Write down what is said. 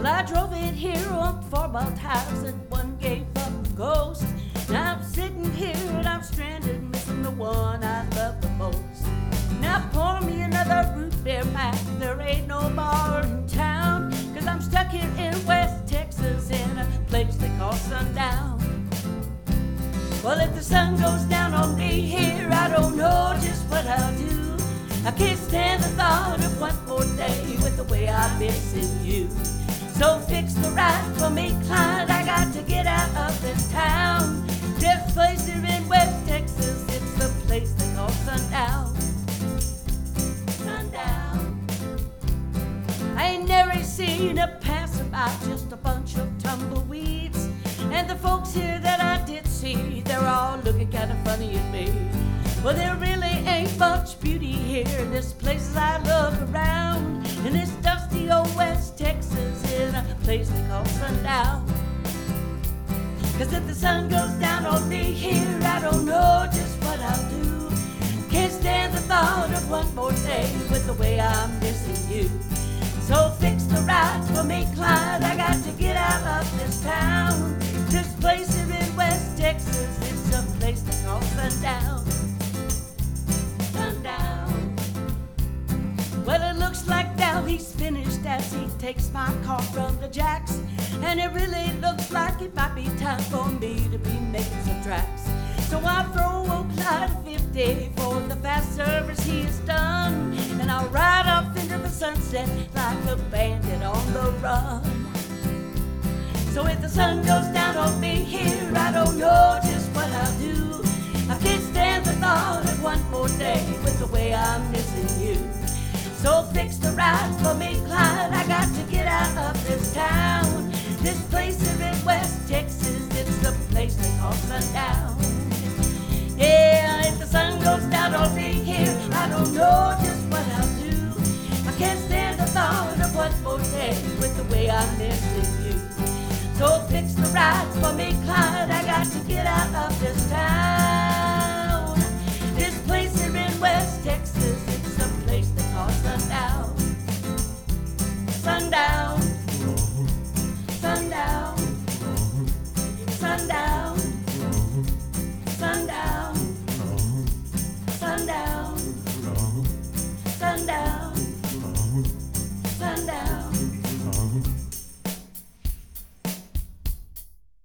I drove it here on 4-mile tires and one gave up the ghost. Now I'm sitting here and I'm stranded, missing the one I love the most. Now pour me another root beer, Mac. There ain't no bar in town, 'cause I'm stuck here in West Texas in a place they call Sundown. Well, if the sun goes down on me here, I don't know just what I'll do. I can't stand the thought of one more day with the way I'm missing you. So fix the ride for me, Clyde. I got to get out of this town. This place here in West Texas, it's the place they call Sundown. Sundown. I ain't never seen a passerby, just a bunch of tumbleweeds. And the folks here that I did see, they're all looking kind of funny at me. Well, there really ain't much beauty here. There's places I look around, in this dusty old West Texas, in a place they call Sundown. 'Cause if the sun goes down on me here, I don't know just what I'll do. Can't stand the thought of one more day with the way I'm missing you. So fix the ride for me, Clyde. I got to get out of this town. This place here in West Texas, it's a place they call Sundown. Sundown. Well, it looks like now he's finished as he takes my car from the jacks. And it really looks like it might be time for me to be making some tracks. So I throw old Clyde a 50 for the fast service he has done. And I'll ride off into the sunset like a bandit on the run. So if the sun goes down on me here, I don't know just what I'll do. I can't stand the thought of one more day with the way I'm missing you. So fix the ride for me, Clyde. I got to get out of this town. This place here in West Texas, it's the place they call Sundown. Yeah, if the sun goes down on me here, I don't know just what I'll do. I can't stand the thought of one more day with the way I'm missing you. So fix the ride for me, Clyde. I got to get out of this town.